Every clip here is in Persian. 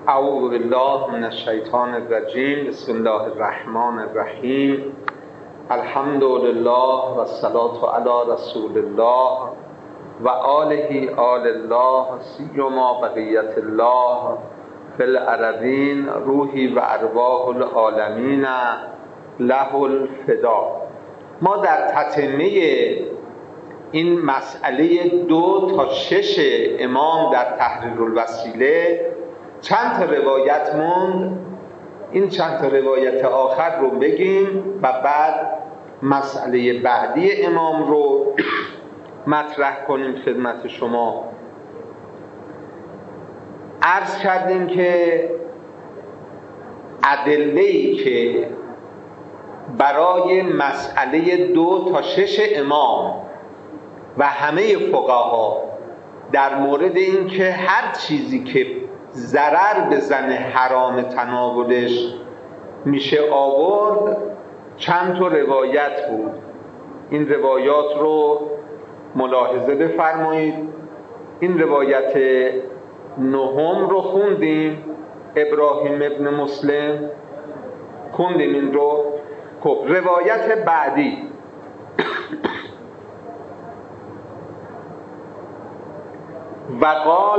اعوذ بالله من الشیطان الرجیم. بسم الله الرحمن الرحیم. الحمد لله و الصلاة علی رسول الله و آله آل الله سیما بقیت الله فی الارضین روحی و ارواح العالمین له الفدا. ما در تتمه این مسئله 2 تا 6 امام در تحریر الوسیله چند تا روایت موند. این چند تا روایت آخر رو بگیم و بعد مسئله بعدی امام رو مطرح کنیم خدمت شما. عرض کردیم که ادله‌ای که برای مسئله 2 تا 6 امام و همه فقها در مورد این که هر چیزی که ضرر بزنه حرام تناولش میشه آورد، چند تا روایت بود. این روایات رو ملاحظه بفرمایید. این روایت 9 رو خوندیم، ابراهیم ابن مسلم خوندیم این رو. خب روایت بعدی و قال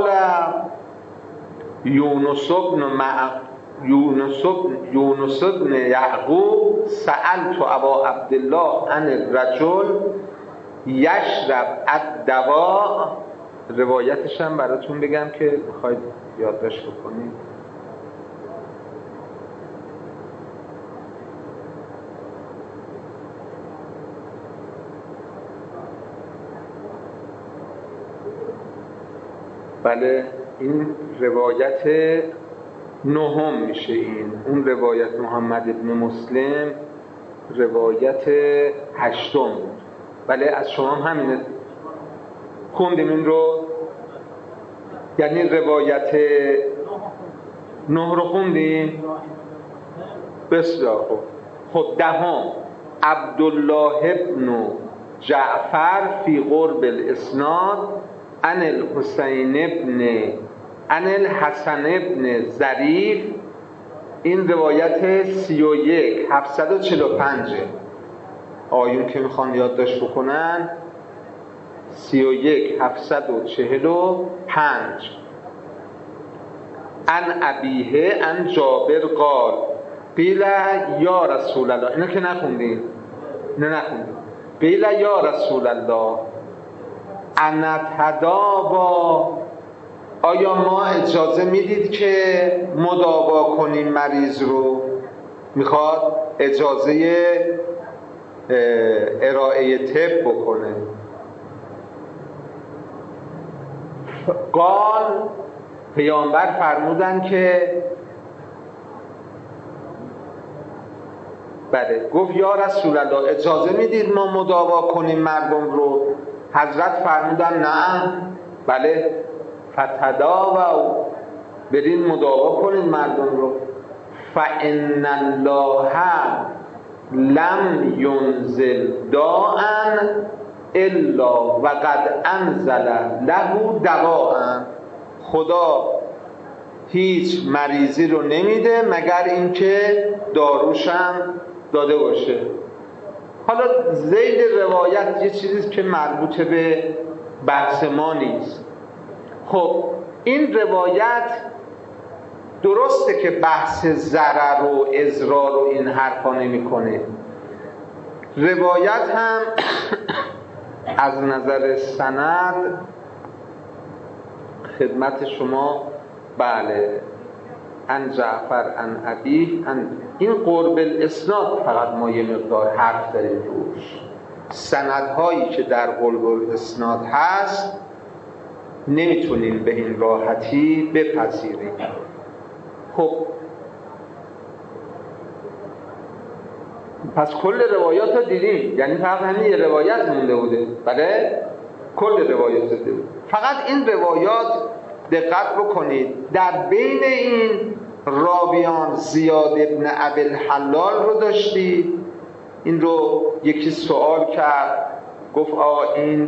یونس بن یعقوب سألت ابا عبدالله عن الرجل یشرب الدواء. روایتش هم براتون بگم که میخواید یادداشت بکنید. بله، این روایت 9 میشه. اون روایت محمد ابن مسلم روایت 8 بود. بله، از شما هم همینه خوندیم این رو، یعنی روایت 9 رو خوندیم. بسیار خوب. خب 10 عبدالله ابن جعفر فی قرب الاسناد عن الحسین ابن ظریف. این روایت 31 745 آیون که میخوان یادداشت بکنن 31 745 عن ابیه عن جابر قال قیل یا رسول الله. اینو که نخوندین؟ نه نخوندین. قیل یا رسول الله انتداوا، آیا ما اجازه میدید که مداوا کنیم مریض رو؟ میخواد اجازه ارائه طب بکنه. قال، پیامبر فرمودن که بله. گفت یا رسول الله اجازه میدید ما مداوا کنیم مردم رو؟ حضرت فرمودن نه. بله، فتداووا، برین مداوا کنین مردم رو. فإن الله لم ينزل داء الا وقد انزل له دواء. خدا هیچ مریضی رو نمیده مگر اینکه داروشم داده باشه. حالا ذیل روایت یه چیزیست که مربوط به بحث ما نیست. خب این روایت درسته که بحث ضرر و اضرار و این حرفا نمی‌کنه. روایت هم از نظر سند خدمت شما بله ان جعفر ان ابیه ان، این قرب الاسناد فقط ما یه مقدار حرف داریم روش. سندهایی که در قرب الاسناد هست نمیتونیم به این راحتی بپذیریم. خب پس کل روایات رو دیدیم، یعنی فقط همین یه روایت مونده بوده. بله، کل روایات رو دیدیم. فقط این روایات دقت بکنید، در بین این راویان زیاد ابن ابوالحلال رو داشتید. این رو یکی سوال کرد، گفت این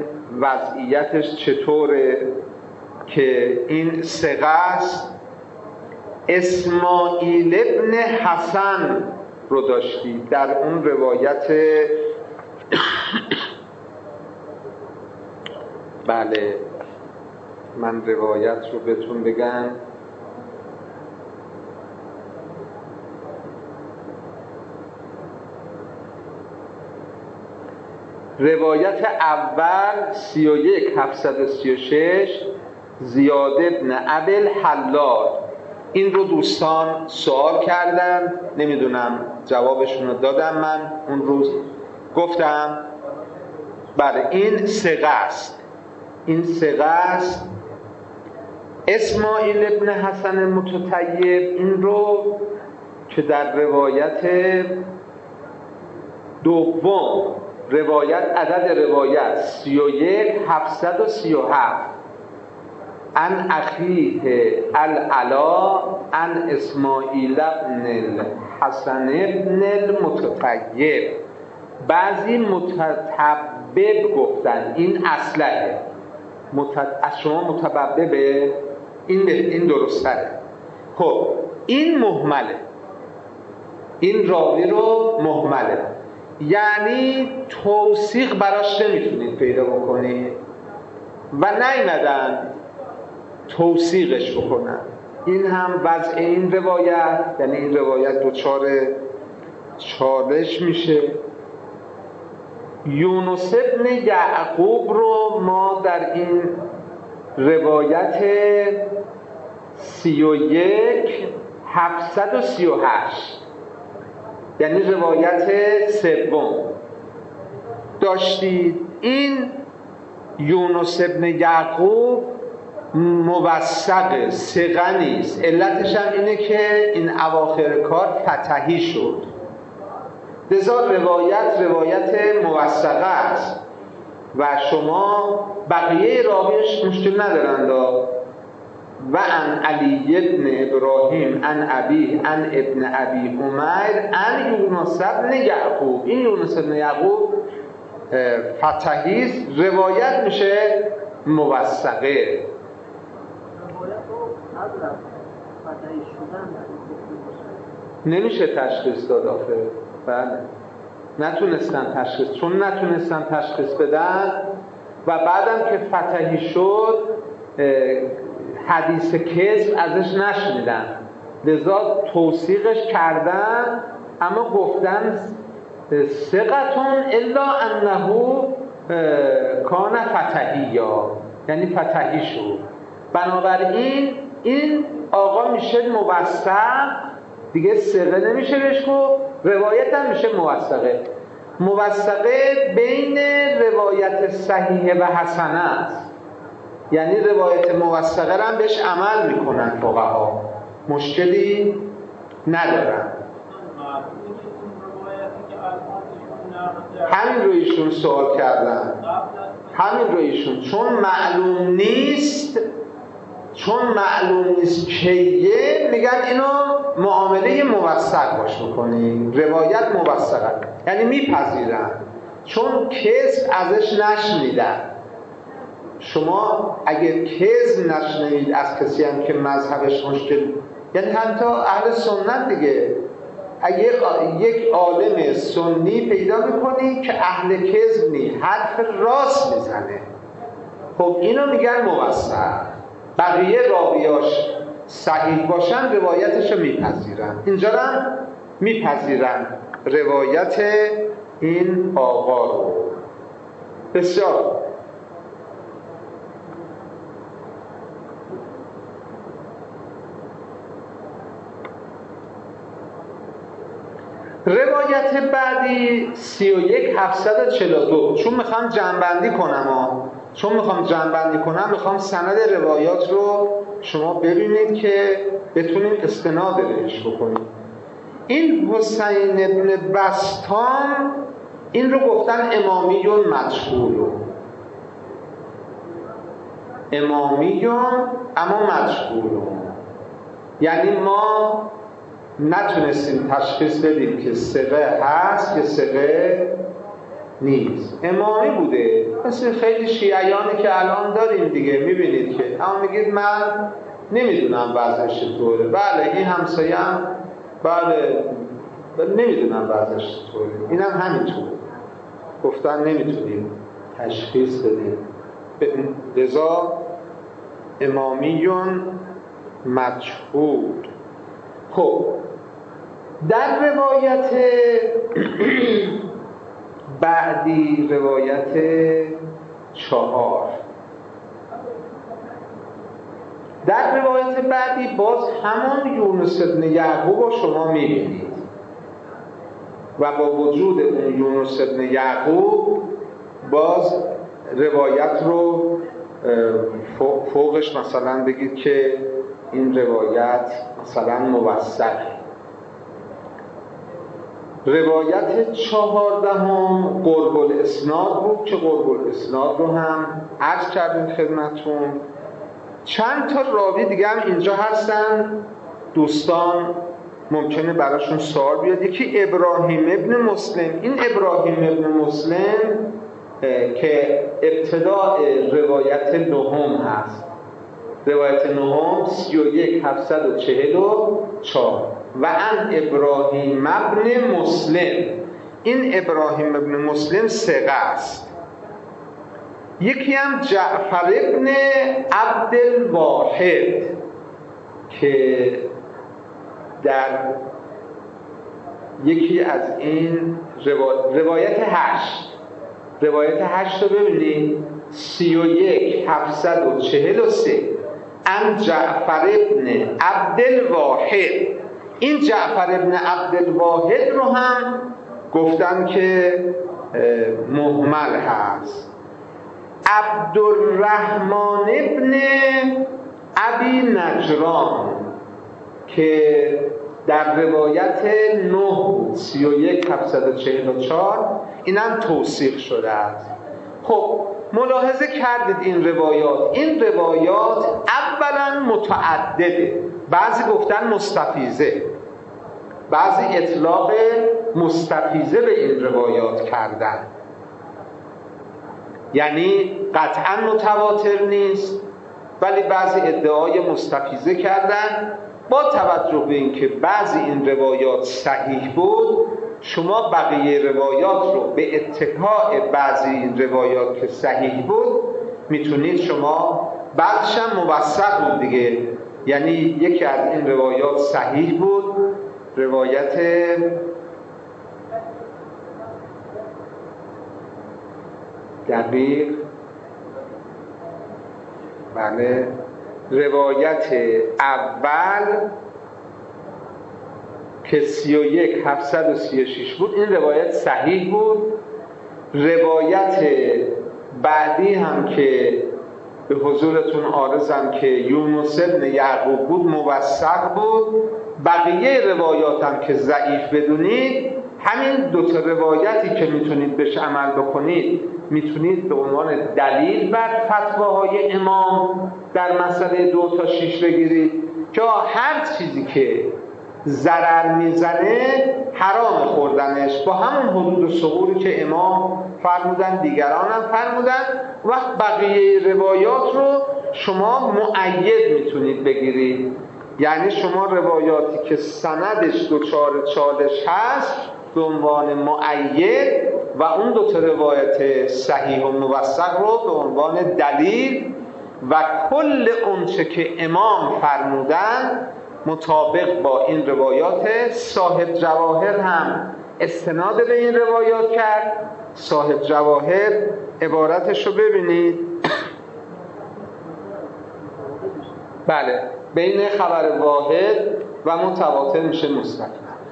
وضعیتش چطوره که این ثقه است؟ اسماعیل ابن حسن رو داشتید در اون روایت بله من روایت رو بهتون بگم. روایت اول 31736 زیاد ابن ابل حلال. این رو دوستان سوال کردن، نمیدونم جوابشون رو دادم. من اون روز گفتم بله این ثقه است، این ثقه است. اسماعیل ابن حسن متطیب این رو که در روایت دوم، روایت عدد روایت 31737 عن اخیه العلا عن اسماعیل ابن الحسن ابن المتطیب. بعضی متطبب گفتن، این اصله از شما متبببه، این درستره. خب این مهمله، این راوی رو مهمله، یعنی توثیق براش نمیتونید پیدا بکنید و نیمدن توثیقش بکنن. این هم وضع این روایت، یعنی این روایت دچار چالش میشه. یونس ابن یعقوب رو ما در این روایت 31738 یعنی روایت سوم داشتید. این یونس ابن یعقوب موثق ثقه نیست. علتش هم اینه که این اواخر کار فتحی شد، لذا روایت موثقه است و شما بقیه راویش مشکل ندارند. و عن علی ابن ابراهیم عن ابی عن ابن ابی عمیر عن یونس ابن یعقوب. این یونس ابن یعقوب فتحی روایت میشه موثقه. نمیشه تشخیص داد آخه. بله نتونستن تشخیص، چون نتونستن تشخیص بدن و بعدم که فتحی شد حدیث کذب ازش نشنیدن، لذا توثیقش کردن، اما گفتن ثقتون الا انه کان فتحیا، یعنی فتحی شد. بنابراین این آقا میشه موثق دیگه، ثقه نمیشه بهش گفت، روایت هم میشه موثقه. موثقه بین روایت صحیحه و حسنه است، یعنی روایت موثقه را هم بهش عمل میکنن فقها، مشکلی ندارن. همین رو ایشون سوال کردن، همین رو ایشون چون معلوم نیست کیه، میگن اینو معامله موثق باش بکنیم، روایت موثقه، یعنی میپذیرن چون کذب ازش نشنیدن. شما اگر کذب نشنید از کسی هم که مذهبش مشکل، یعنی حتی اهل سنت دیگه، اگر یک عالم سنی پیدا میکنی که اهل کذب نی، حرف راست میزنه، خب اینو میگن موثق. بقیه راویاش صحیح باشن روایتشو میپذیرن. اینجا هم میپذیرن روایت این آقا رو. بسیار روایت بعدی 31742. چون میخوام جمع‌بندی کنم میخوام سند روایات رو شما ببینید که بتونید استناد بهش بکنید. این حسین ابن بسطام این رو گفتن امامیون مجهول، امامیون اما مجهول، یعنی ما نتونستیم تشخیص بدیم که ثقه هست یا ثقه نیست. امامی بوده، مثل خیلی شیعیانی که الان داریم دیگه، میبینید که اما میگید من نمیدونم وضعش چطوره. بله این همسایه هم بله نمیدونم وضعش چطوره، اینم همینطور گفتن نمیتونیم تشخیص بدیم. لذا امامیون مجهول. خب در روایت بعدی، روایت 4، در روایت بعدی باز همان یونس بن یعقوب رو شما میبینید و با وجود اون یونس بن یعقوب باز روایت رو فوقش مثلا بگید که این روایت مثلا موثق. روایت 14 قرب الاسناد بود که قرب الاسناد رو هم عرض کردیم خدمتون. چند تا راوی دیگه هم اینجا هستن، دوستان ممکنه براشون سوال بیاد. یکی ابراهیم ابن مسلم. این ابراهیم ابن مسلم که ابتداء روایت 9 هست، روایت 9 31744 و ان ابراهیم ابن مسلم. این ابراهیم ابن مسلم ثقه است. یکی هم جعفر ابن عبدالواحد که در یکی از این روایت 8 رو ببینید 31743 ان جعفر ابن عبدالواحد. این جعفر ابن عبدالواحد رو هم گفتن که مهمل هست. عبدالرحمن ابن ابی نجران که در روایت 9 31744 اینم توثیق شده است. خب ملاحظه کردید این روایات اولا متعدده، بعضی گفتن مستفیضه، بعضی اطلاق مستفیضه به این روایات کردن، یعنی قطعا متواتر نیست ولی بعضی ادعای مستفیضه کردن. با توجه به اینکه بعضی این روایات صحیح بود، شما بقیه روایات رو به اتکاء بعضی این روایات که صحیح بود میتونید شما، بعضش هم موثق بود دیگه، یعنی یکی از این روایات صحیح بود، روایت دقیق، بله روایت اول که 31736 بود این روایت صحیح بود. روایت بعدی هم که به حضورتون عارضم که یونس بن یعقوب بود موثق بود. بقیه روایات هم که ضعیف بدونید، همین دو تا روایتی که میتونید بهش عمل بکنید، میتونید به عنوان دلیل بر فتواهای امام در مسئله 2 تا 6 بگیرید که هر چیزی که ضرر میزنه حرام خوردنش، با همون حدود و ثغوری که امام فرمودن دیگران هم فرمودن. وقت بقیه روایات رو شما مؤید میتونید بگیرید، یعنی شما روایاتی که سندش دچار چالش هست به عنوان مؤید و اون 2 تا روایت صحیح و موثق رو به عنوان دلیل و کل اونچه که امام فرمودن مطابق با این روایات. صاحب جواهر هم استناد به این روایات کرد. صاحب جواهر عبارتش رو ببینید. بله، بین خبر واحد و متواتر میشه مستقیم.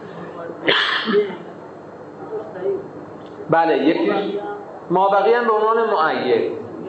بله، یکیش مابقی هم به عنوان مؤید.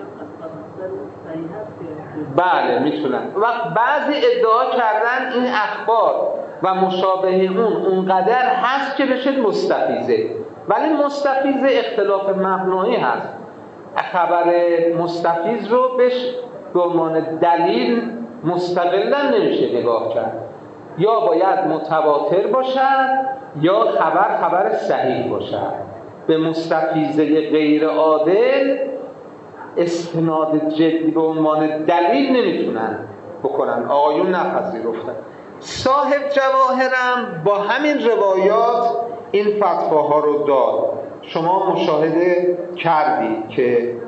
بله میتونن. وقت بعضی ادعا کردن این اخبار و مشابه اونقدر هست که بشه مستفیضه، ولی مستفیضه اختلاف مبنایی هست. خبر مستفیض رو بهش به عنوان دلیل مستقلا نمیشه نگاه کرد، یا باید متواتر باشد یا خبر صحیح باشد. به مستفیضه غیر عادل استناد جدی به عنوان دلیل نمیتونن بکنن. آقایون نپذیرفتن. صاحب جواهرم با همین روایات این فتواها رو داد. شما مشاهده کردی که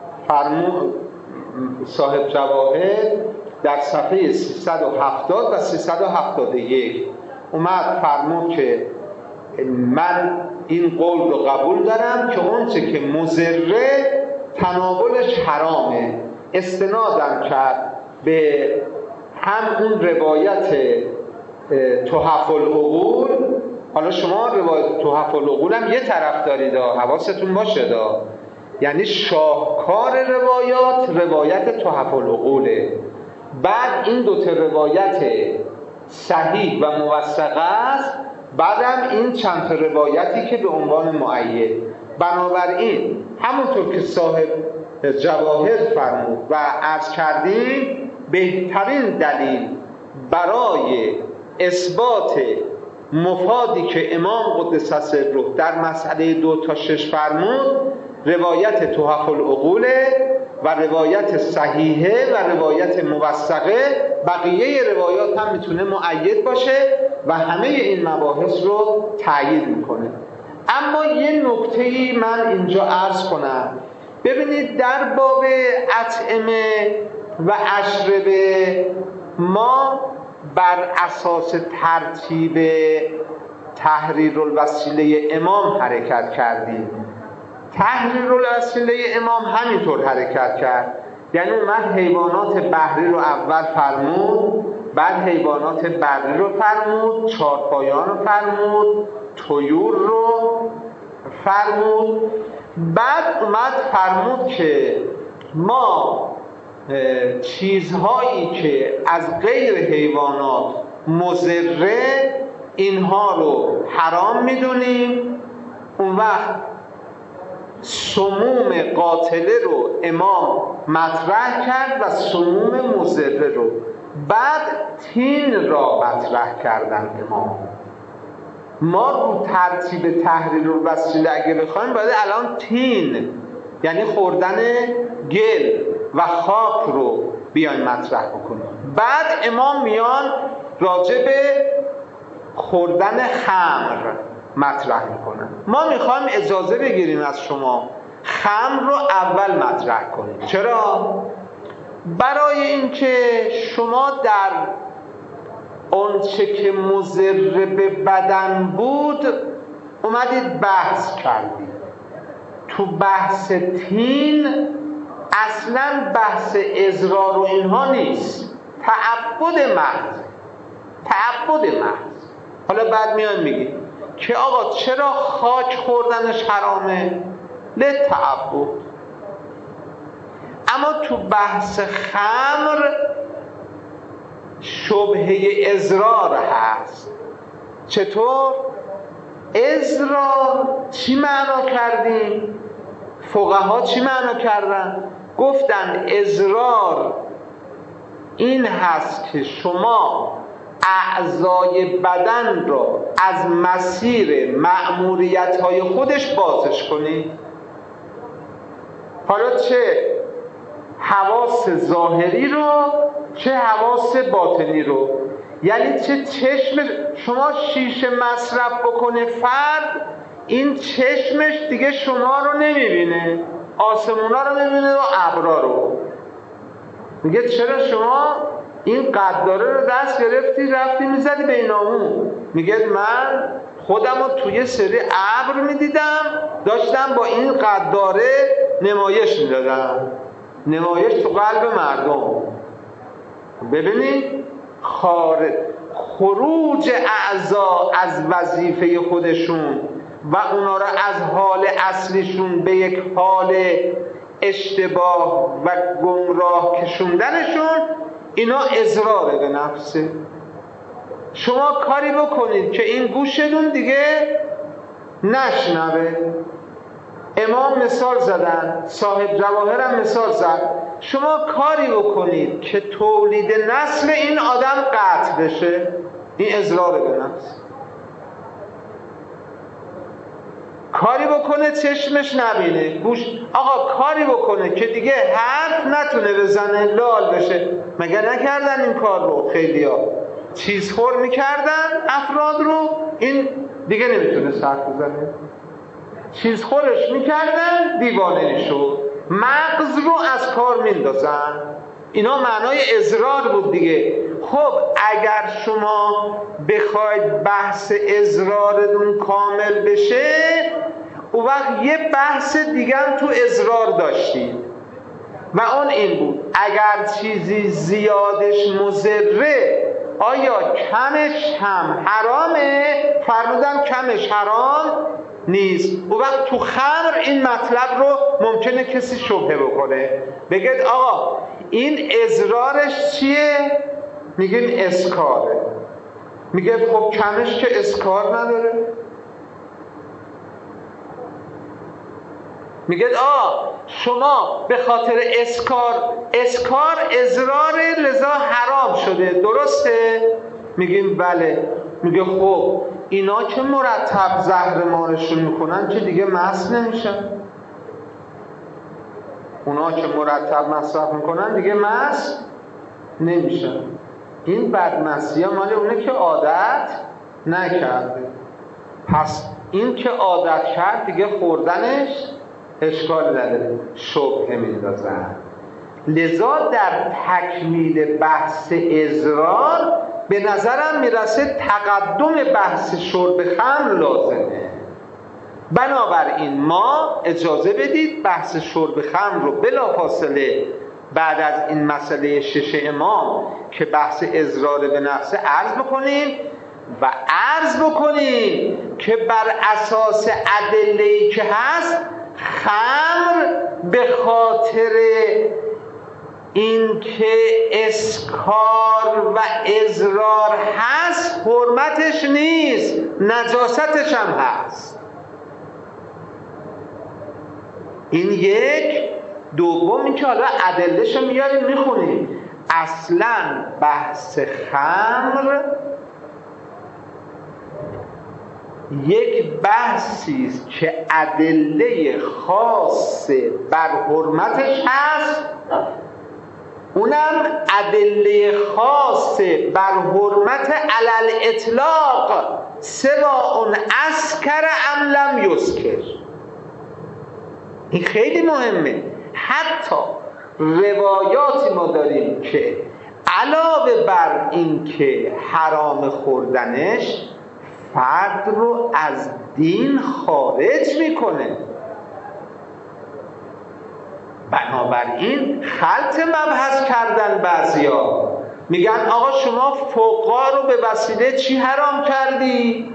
صاحب جواهر در صفحه 370 و 371 اومد فرمود که من این قول رو قبول دارم که اونچه که مضره تناولش حرامه. استنادم کرد به هم اون روایت تحف العقول. حالا شما روایت تحف العقول هم یه طرف دارید، حواستون باشه دا. یعنی شاهکار روایت تحف العقوله. بعد این دوتا روایت صحیح و موثقه است، بعدم این چند تا روایتی که به عنوان مؤید. بنابراین همونطور که صاحب جواهر فرمود و عرض کردیم، بهترین دلیل برای اثبات مفادی که امام قدس سره در مسئله 2 تا 6 فرمود روایت تحف العقول و روایت صحیحه و روایت موثقه. بقیه روایات هم میتونه مؤید باشه و همه این مباحث رو تأیید میکنه. اما یه نکته‌ای من اینجا عرض کنم. ببینید در باب اطعمه و اشربه ما بر اساس ترتیب تحریرالوسیله امام حرکت کردیم. تحریرالوسیله امام همینطور حرکت کرد، یعنی اومد حیوانات بحری رو اول فرمود، بعد حیوانات بری رو فرمود، چارپایان رو فرمود، طیور رو فرمود، بعد اومد فرمود که ما چیزهایی که از غیر حیوانات مضره اینها رو حرام میدونیم. اون وقت سموم قاتله رو امام مطرح کرد و سموم مضره رو. بعد تین را مطرح کردن امام. ما رو ترتیب تحریرالوسیله اگه بخوایم باید الان تین یعنی خوردن گل و خاک رو بیایم مطرح بکنیم. بعد امام میان راجع به خوردن خمر مطرح میکنن. ما میخوایم اجازه بگیریم از شما خمر رو اول مطرح کنیم. چرا؟ برای اینکه شما در آنچه که مضر به بدن بود اومدید بحث کردید. تو بحث تین اصلا بحث اضرار و اینها نیست، تعبد محض. حالا بعد میان میگید که آقا چرا خاک خوردنش حرامه؟ لتعبد. اما تو بحث خمر شبهه اضرار هست. چطور؟ اضرار چی معنا کردیم؟ فقها چی معنا کردن؟ گفتن اضرار این هست که شما اعضای بدن را از مسیر مأموریت‌های خودش بازش کنید. حالا چه حواس ظاهری رو چه حواس باطنی رو. یعنی چه چشم شما شیشه مصرف بکنه فرد، این چشمش دیگه شما رو نمیبینه، آسمونا رو نمیبینه و ابرا رو. میگه چرا شما این قداره رو دست گرفتی رفتی میزدی به اینامون؟ میگه من خودم رو توی سری ابر میدیدم، داشتم با این قداره نمایش میدادم، نمایش تو قلب مردم. ببینید خروج اعضا از وظیفه خودشون و اونا را از حال اصلیشون به یک حال اشتباه و گمراه کشوندنشون، اینا اضراره به نفسه. شما کاری بکنید که این گوشتون دیگه نشنوه. امام مثال زدن، صاحب جواهر هم مثال زد. شما کاری بکنید که تولید نسل این آدم قطع بشه، این اضرار به نفس. کاری بکنه چشمش نبینه، گوش آقا کاری بکنه که دیگه حرف نتونه بزنه، لال بشه. مگر نکردن این کار رو خیلیا؟ چیزخور میکردن افراد رو، این دیگه نمیتونه حرف بزنه، چیزخورش میکردن دیوانه شد، مغز رو از کار میندازن. اینا معنای اضرار بود دیگه. خب اگر شما بخواید بحث اضرارتون کامل بشه، اون وقت یه بحث دیگه هم تو اضرار داشتید و اون این بود اگر چیزی زیادش مضره آیا کمش هم حرامه؟ فرمودن کمش حرام نیست. اون وقت تو خمر این مطلب رو ممکنه کسی شبهه بکنه، بگید آقا این اضرارش چیه؟ میگیم اسکاره. میگه خب کمش که اسکار نداره. میگه شما به خاطر اسکار اضراره لذا حرام شده، درسته؟ میگیم بله. میگه خب اینا که مرتب زهر مارشون میکنن که دیگه مست نمیشن، اونا که مرتب مصرف میکنن دیگه مست نمیشن. این بدمستی ها مال اونه که عادت نکرده، پس این که عادت کرد دیگه خوردنش اشکال نداره، شبهه میندازن. لذا در تکمیل بحث اضرار به نظرم میرسه تقدم بحث شرب خمر لازمه. بنابراین ما اجازه بدید بحث شرب خمر رو بلافاصله بعد از این مسئله 6 امام که بحث اضرار به نفس عرض بکنیم و عرض بکنیم که بر اساس ادله‌ای که هست خمر به خاطر این که اسکار و اضرار هست حرمتش نیست، نجاستش هم هست. این یک. دوم این که حالا ادله‌ش رو میاریم میخونیم. اصلا بحث خمر یک بحثی است که ادله خاص بر حرمتش هست، اونم ادله خاص بر حرمت علل اطلاق سواء اسکر ام لم یسکر. این خیلی مهمه. حتی روایاتی ما داریم که علاوه بر این که حرام خوردنش فرد رو از دین خارج میکنه. بنابراین خلط مبحث کردن بعضیا، میگن آقا شما فقها رو به وسیله چی حرام کردی؟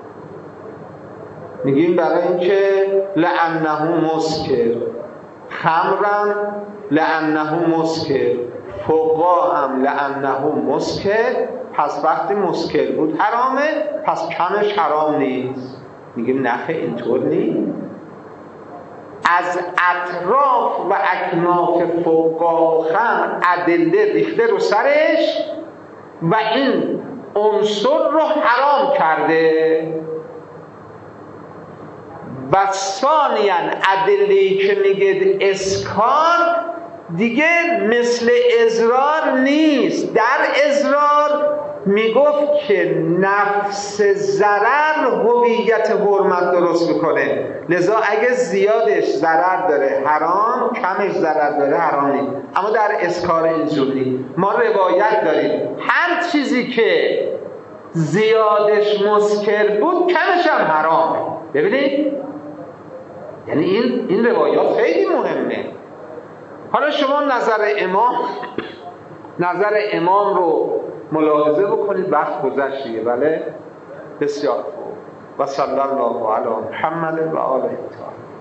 میگیم برای اینکه لأنه مسکر، خمرم لأنه مسکر، فقها هم لأنه مسکر، پس وقتی مسکر بود حرامه، پس کمش حرام نیست. میگیم نخه اینطور نیست. از اطراف و اکناف فقها و خمر ادله ریخته رو سرش و این عنصر رو حرام کرده. و ثانیاً ادله‌ای که میگه اسکار دیگه مثل اضرار نیست. در اضرار میگفت که نفس ضرر هویت حرمت درست میکنه، لذا اگه زیادش ضرر داره حرام، کمش ضرر داره حرام نیست. اما در اسکار اینجوری ما روایت داریم هر چیزی که زیادش مسکر بود کمش هم حرامه. ببینید یعنی این روایات خیلی مهمه. حالا شما نظر امام رو ملاحظه بکنید. وقت گذشتیه بله؟ بسیار خوب. و صلی الله علی محمد و آله الطاهرین.